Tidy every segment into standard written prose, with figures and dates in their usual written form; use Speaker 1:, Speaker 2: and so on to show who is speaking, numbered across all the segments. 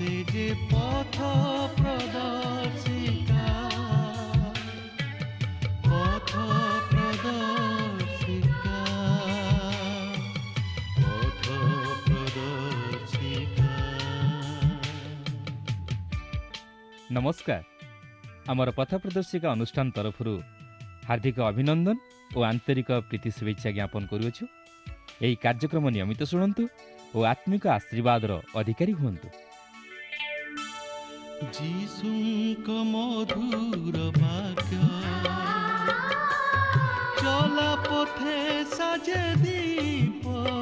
Speaker 1: ସେ ଯେ ପଥ ପ୍ରଦର୍ଶିକା, ପଥ ପ୍ରଦର୍ଶିକା, ପଥ ପ୍ରଦର୍ଶିକା।
Speaker 2: नमस्कार। आमर पथ प्रदर्शिका अनुष्ठान तरफ हार्दिक अभिनंदन और आंतरिक प्रीति शुभेच्छा ज्ञापन करुछु। यही कार्यक्रम नियमित शुणु और आत्मिक आशीर्वाद अधिकारी हूँ।
Speaker 1: जीशुक मधुर वाक्य चला पथे साजे दीप,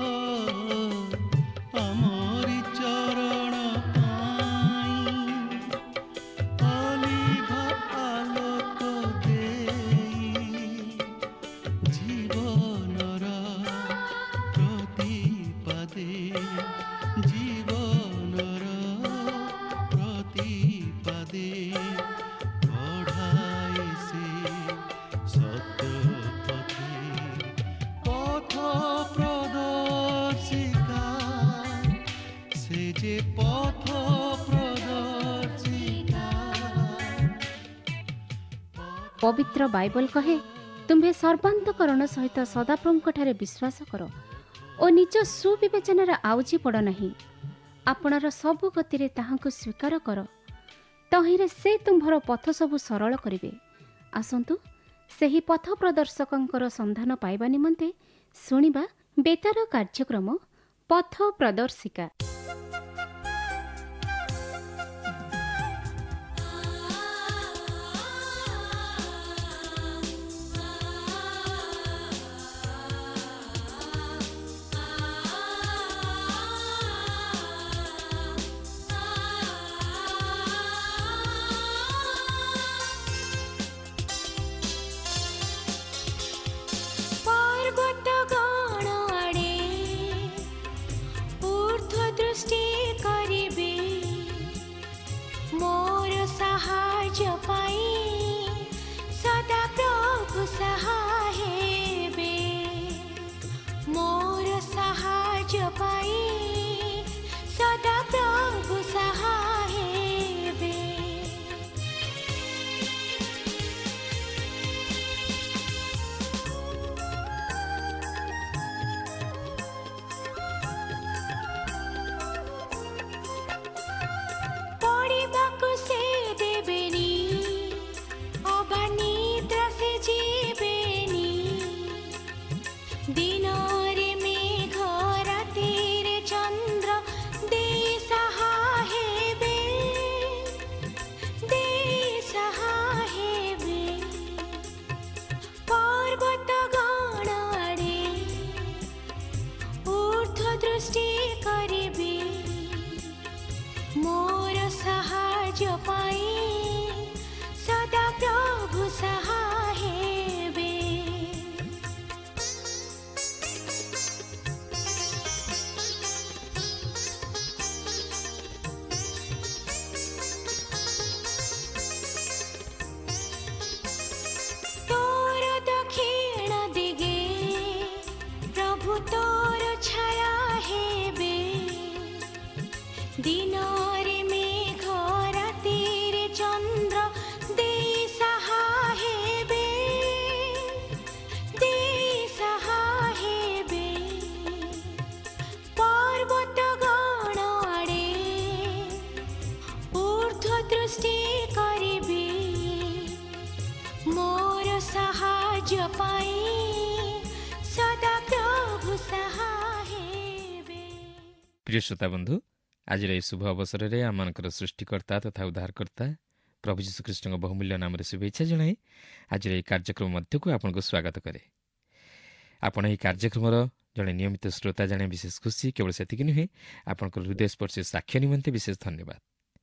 Speaker 1: आमरी चरण
Speaker 3: पवित्र बाइबल कहे, तुम्हें सर्वांतकरण सहित सदाप्रभुंठारे विश्वास कर और निज सुविवेचनार आउजी पड़ नहीं। आपणर सबु गतिरे ताहांकु स्वीकार कर, तहिरे से तुम्भर पथ सबु सरल करिवे। आसंतु सेही पथ प्रदर्शकंकर संधान पाइबा निमंते सुनिबा बेतार कार्यक्रम पथ प्रदर्शिका।
Speaker 2: प्रिय श्रोता बंधु, आज शुभ अवसर में आम सृष्टिकर्ता तथा उद्धारकर्ता प्रभु यीशुख्रीष्ट बहुमूल्य नाम शुभेच्छा जनाई आज कार्यक्रम मध्य को आपको स्वागत करे। आपण यह कार्यक्रम जड़े नियमित श्रोता जाने विशेष खुशी। केवल से नुहे, आपण हृदयस्पर्शी साक्ष्य निमंते विशेष धन्यवाद।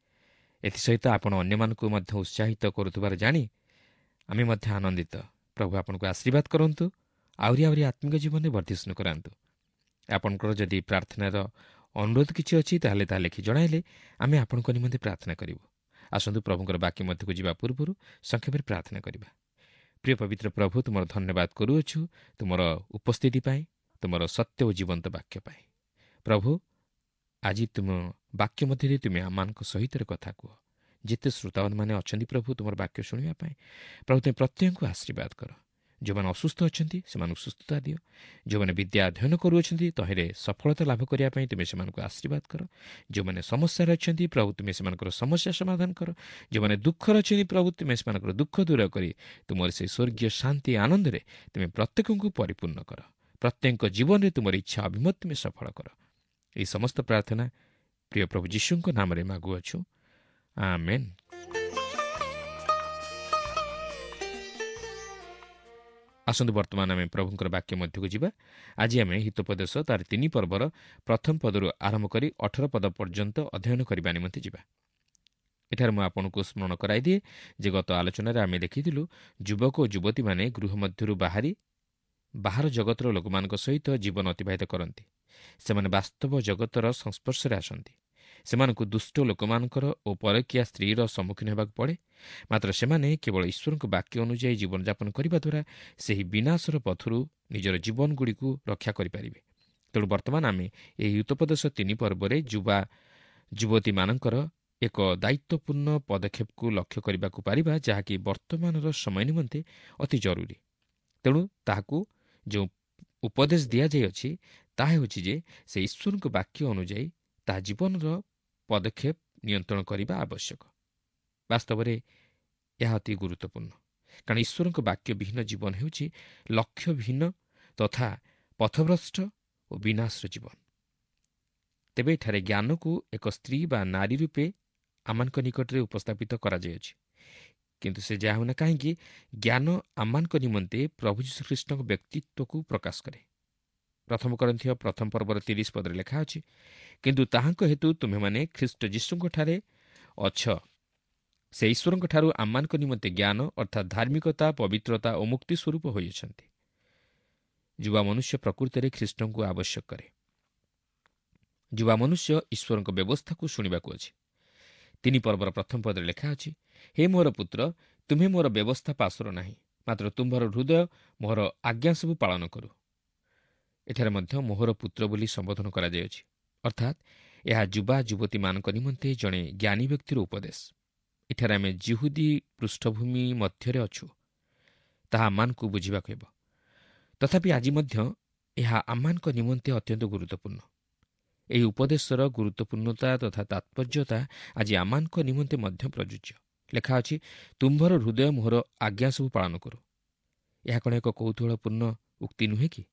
Speaker 2: एसहित आपण अन्य उत्साहित करुवार जाणी आम आनंदित। प्रभु आपन को आशीर्वाद करंतु, आहरी आत्मिक जीवन में वर्धिष्णु करांतु। आपणकर जदि प्रार्थनार अनुरोध किसी अच्छी ताहले ता लिखि जणाइले आमे आपणक निमंते प्रार्थना करिवु। आसंतु प्रभुଙ୍କର बाक्य मध्य को जीवा पूर्व संक्षेप में प्रार्थना करिबा। प्रिय पवित्र प्रभु, तुमर धन्यवाद करूछु तुमर उपस्थिति पाई, तुमर सत्य और जीवंत वाक्य पाई। प्रभु, ଆଜି ତୁମ ବାକ୍ୟ ମଧ୍ୟରେ ତୁମେ ଆମମାନଙ୍କ ସହିତ କଥା କୁହ। ଯେତେ ଶ୍ରୋତାମାନେ ଅଛନ୍ତି ପ୍ରଭୁ ତୁମର ବାକ୍ୟ ଶୁଣିବା ପାଇଁ, ପ୍ରଭୁ ତୁମେ ପ୍ରତ୍ୟେକଙ୍କୁ ଆଶୀର୍ବାଦ କର। ଯେଉଁମାନେ ଅସୁସ୍ଥ ଅଛନ୍ତି ସେମାନଙ୍କୁ ସୁସ୍ଥତା ଦିଅ। ଯେଉଁମାନେ ବିଦ୍ୟା ଅଧ୍ୟୟନ କରୁଅଛନ୍ତି ତହିଁରେ ସଫଳତା ଲାଭ କରିବା ପାଇଁ ତୁମେ ସେମାନଙ୍କୁ ଆଶୀର୍ବାଦ କର। ଯେଉଁମାନେ ସମସ୍ୟାରେ ଅଛନ୍ତି ପ୍ରଭୁ ତୁମେ ସେମାନଙ୍କର ସମସ୍ୟା ସମାଧାନ କର। ଯେଉଁମାନେ ଦୁଃଖରେ ଅଛନ୍ତି ପ୍ରଭୁ ତୁମେ ସେମାନଙ୍କର ଦୁଃଖ ଦୂର କରି ତୁମର ସେହି ସ୍ୱର୍ଗୀୟ ଶାନ୍ତି ଆନନ୍ଦରେ ତୁମେ ପ୍ରତ୍ୟେକଙ୍କୁ ପରିପୂର୍ଣ୍ଣ କର। ପ୍ରତ୍ୟେକଙ୍କ ଜୀବନରେ ତୁମର ଇଚ୍ଛା ଅଭିମତ ତୁମେ ସଫଳ କର। ଏହି ସମସ୍ତ ପ୍ରାର୍ଥନା ପ୍ରିୟ ପ୍ରଭୁ ଯୀଶୁଙ୍କ ନାମରେ ମାଗୁଅଛୁ, ଆମେନ୍। ଆସନ୍ତୁ ବର୍ତ୍ତମାନ ଆମେ ପ୍ରଭୁଙ୍କର ବାକ୍ୟ ମଧ୍ୟକୁ ଯିବା। ଆଜି ଆମେ ହିତୋପଦେଶ ତାର 3 ପର୍ବର ପ୍ରଥମ ପଦରୁ ଆରମ୍ଭ କରି 18 ପଦ ପର୍ଯ୍ୟନ୍ତ ଅଧ୍ୟୟନ କରିବା ନିମନ୍ତେ ଯିବା। ଏଠାରେ ମୁଁ ଆପଣଙ୍କୁ ସ୍ମରଣ କରାଇଦିଏ ଯେ ଗତ ଆଲୋଚନାରେ ଆମେ ଦେଖିଥିଲୁ ଯୁବକ ଓ ଯୁବତୀମାନେ ଗୃହ ମଧ୍ୟରୁ ବାହାରି ବାହାର ଜଗତର ଲୋକମାନଙ୍କ ସହିତ ଜୀବନ ଅତିବାହିତ କରନ୍ତି। ସେମାନେ ବାସ୍ତବ ଜଗତର ସଂସ୍ପର୍ଶରେ ଆସନ୍ତି। ସେମାନଙ୍କୁ ଦୁଷ୍ଟ ଲୋକମାନଙ୍କର ଓ ପରକୀୟା ସ୍ତ୍ରୀର ସମ୍ମୁଖୀନ ହେବାକୁ ପଡ଼େ। ମାତ୍ର ସେମାନେ କେବଳ ଈଶ୍ୱରଙ୍କ ବାକ୍ୟ ଅନୁଯାୟୀ ଜୀବନଯାପନ କରିବା ଦ୍ୱାରା ସେହି ବିନାଶର ପଥରୁ ନିଜର ଜୀବନଗୁଡ଼ିକୁ ରକ୍ଷା କରିପାରିବେ। ତେଣୁ ବର୍ତ୍ତମାନ ଆମେ ଏହି ହିତୋପଦେଶ 3 ପର୍ବରେ ଯୁବା ଯୁବତୀମାନଙ୍କର ଏକ ଦାୟିତ୍ୱପୂର୍ଣ୍ଣ ପଦକ୍ଷେପକୁ ଲକ୍ଷ୍ୟ କରିବାକୁ ପାରିବା, ଯାହାକି ବର୍ତ୍ତମାନର ସମୟ ନିମନ୍ତେ ଅତି ଜରୁରୀ। ତେଣୁ ତାହାକୁ ଯେଉଁ ଉପଦେଶ ଦିଆଯାଇଅଛି ତାହା ହେଉଛି ଯେ ସେ ଈଶ୍ୱରଙ୍କ ବାକ୍ୟ ଅନୁଯାୟୀ ତାହା ଜୀବନର ପଦକ୍ଷେପ ନିୟନ୍ତ୍ରଣ କରିବା ଆବଶ୍ୟକ। ବାସ୍ତବରେ ଏହା ଅତି ଗୁରୁତ୍ୱପୂର୍ଣ୍ଣ, କାରଣ ଈଶ୍ୱରଙ୍କ ବାକ୍ୟ ବିହୀନ ଜୀବନ ହେଉଛି ଲକ୍ଷ୍ୟବିହୀନ ତଥା ପଥଭ୍ରଷ୍ଟ ଓ ବିନାଶର ଜୀବନ। ତେବେ ଏଠାରେ ଜ୍ଞାନକୁ ଏକ ସ୍ତ୍ରୀ ବା ନାରୀ ରୂପେ ଆମମାନଙ୍କ ନିକଟରେ ଉପସ୍ଥାପିତ କରାଯାଇଅଛି। କିନ୍ତୁ ସେ ଯାହା ହେଉନା କାହିଁକି ଜ୍ଞାନ ଆମମାନଙ୍କ ନିମନ୍ତେ ପ୍ରଭୁ ଯୀଶୁଖ୍ରୀଷ୍ଟଙ୍କ ବ୍ୟକ୍ତିତ୍ୱକୁ ପ୍ରକାଶ କରେ। ପ୍ରଥମ କରିନ୍ଥୀୟ ପ୍ରଥମ ପର୍ବର 30 ପଦରେ ଲେଖା ଅଛି, କିନ୍ତୁ ତାହାଙ୍କ ହେତୁ ତୁମେମାନେ ଖ୍ରୀଷ୍ଟ ଯୀଶୁଙ୍କଠାରେ ଅଛ। ସେ ଈଶ୍ୱରଙ୍କଠାରୁ ଆମମାନଙ୍କ ନିମନ୍ତେ ଜ୍ଞାନ ଅର୍ଥାତ୍ ଧାର୍ମିକତା, ପବିତ୍ରତା ଓ ମୁକ୍ତି ସ୍ୱରୂପ ହୋଇଅଛନ୍ତି। ଯୁବା ମନୁଷ୍ୟ ପ୍ରକୃତରେ ଖ୍ରୀଷ୍ଟଙ୍କୁ ଆବଶ୍ୟକ କରେ। ଯୁବା ମନୁଷ୍ୟ ଈଶ୍ୱରଙ୍କ ବ୍ୟବସ୍ଥାକୁ ଶୁଣିବାକୁ ଅଛି। 3 ପର୍ବର ପ୍ରଥମ ପଦରେ ଲେଖା ଅଛି, ହେ ମୋର ପୁତ୍ର, ତୁମେ ମୋର ବ୍ୟବସ୍ଥା ପାଶୋର ନାହିଁ, ମାତ୍ର ତୁମ୍ଭର ହୃଦୟ ମୋହର ଆଜ୍ଞା ସବୁ ପାଳନ କରୁ। ଏଠାରେ ମଧ୍ୟ ମୋହର ପୁତ୍ର ବୋଲି ସମ୍ବୋଧନ କରାଯାଇଅଛି, ଅର୍ଥାତ୍ ଏହା ଯୁବା ଯୁବତୀମାନଙ୍କ ନିମନ୍ତେ ଜଣେ ଜ୍ଞାନୀ ବ୍ୟକ୍ତିର ଉପଦେଶ। ଏଠାରେ ଆମେ ଜିହୁଦୀ ପୃଷ୍ଠଭୂମି ମଧ୍ୟରେ ଅଛୁ, ତାହା ଆମମାନଙ୍କୁ ବୁଝିବାକୁ ହେବ। ତଥାପି ଆଜି ମଧ୍ୟ ଏହା ଆମମାନଙ୍କ ନିମନ୍ତେ ଅତ୍ୟନ୍ତ ଗୁରୁତ୍ୱପୂର୍ଣ୍ଣ। ଏହି ଉପଦେଶର ଗୁରୁତ୍ୱପୂର୍ଣ୍ଣତା ତଥା ତାତ୍ପର୍ଯ୍ୟତା ଆଜି ଆମମାନଙ୍କ ନିମନ୍ତେ ମଧ୍ୟ ପ୍ରଯୁଜ୍ୟ। ଲେଖା ଅଛି, ତୁମ୍ଭର ହୃଦୟ ମୋହର ଆଜ୍ଞା ସବୁ ପାଳନ କରୁ। ଏହା କ'ଣ ଏକ କୌତୂହଳପୂର୍ଣ୍ଣ ଉକ୍ତି ନୁହେଁ କି?